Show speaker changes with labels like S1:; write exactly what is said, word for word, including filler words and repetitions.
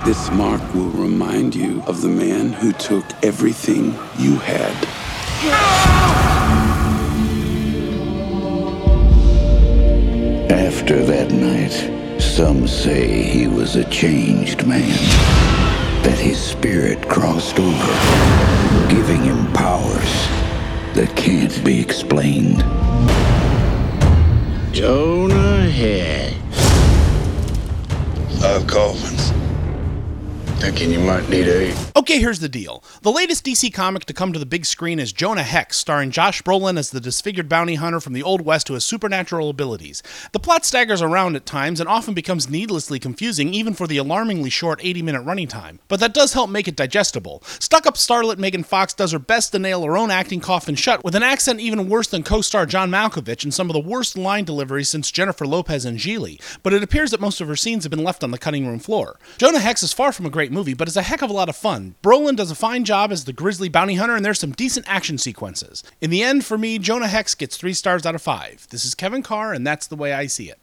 S1: This mark will remind you of the man who took everything you had.
S2: After that night, some say he was a changed man. That his spirit crossed over, giving him powers that can't be explained.
S3: Jonah Hex.
S2: Five coffins. Thinking you might need eight.
S4: Okay, here's the deal. The latest D C comic to come to the big screen is Jonah Hex, starring Josh Brolin as the disfigured bounty hunter from the Old West who has supernatural abilities. The plot staggers around at times and often becomes needlessly confusing even for the alarmingly short eighty-minute running time. But that does help make it digestible. Stuck-up starlet Megan Fox does her best to nail her own acting coffin shut with an accent even worse than co-star John Malkovich and some of the worst line deliveries since Jennifer Lopez and Gigli, but it appears that most of her scenes have been left on the cutting room floor. Jonah Hex is far from a great movie, but it's a heck of a lot of fun. Brolin does a fine job as the grisly bounty hunter, and there's some decent action sequences. In the end, for me, Jonah Hex gets three stars out of five. This is Kevin Carr, and that's the way I see it.